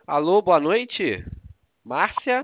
Alô, boa noite? Márcia?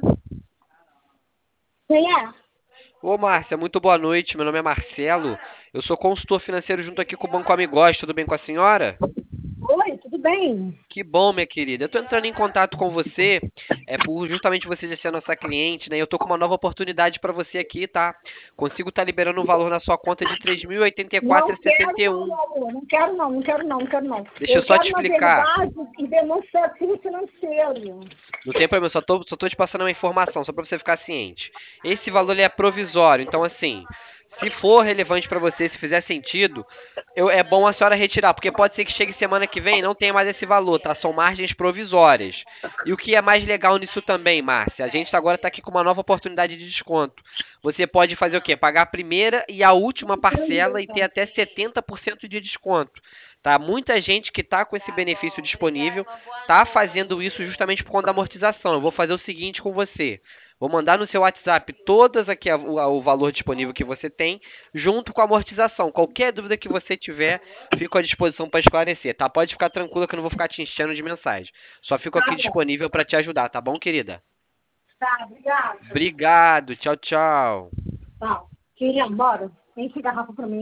Quem é? Ô, Márcia, muito boa noite. Meu nome é Marcelo. Eu sou consultor financeiro junto aqui com o Banco Amigós. Tudo bem com a senhora? Oi, tudo bem? Que bom, minha querida. Eu tô entrando em contato com você, por justamente você já ser nossa cliente, né? Eu tô com uma nova oportunidade para você aqui, tá? Consigo estar liberando um valor na sua conta de Não quero 3.084,61. não, meu amor. Não quero não, não quero não, não quero não. Deixa eu Eu só te quero, na explicar. verdade, e denúncia ativo financeiro. Não tem problema, só tô te passando uma informação, só para você ficar ciente. Esse valor ele é provisório, então assim, se for relevante para você, se fizer sentido, é bom a senhora retirar, porque pode ser que chegue semana que vem e não tenha mais esse valor, tá? São margens provisórias. E o que é mais legal nisso também, Márcia, a gente agora está aqui com uma nova oportunidade de desconto. Você pode fazer o quê? Pagar a primeira e a última parcela e ter até 70% de desconto. Tá? Muita gente que está com esse benefício disponível tá fazendo isso justamente por conta da amortização. Eu vou fazer o seguinte com você. Vou mandar no seu WhatsApp todas aqui o valor disponível que você tem, junto com a amortização. Qualquer dúvida que você tiver, fico à disposição para esclarecer, tá? Pode ficar tranquila que eu não vou ficar te enchendo de mensagem. Só fico aqui Tá bom, disponível para te ajudar, tá bom, querida? tá, obrigada. Obrigado. Tchau, tchau. Tá. Queria, bora. Enche a garrafa pra mim.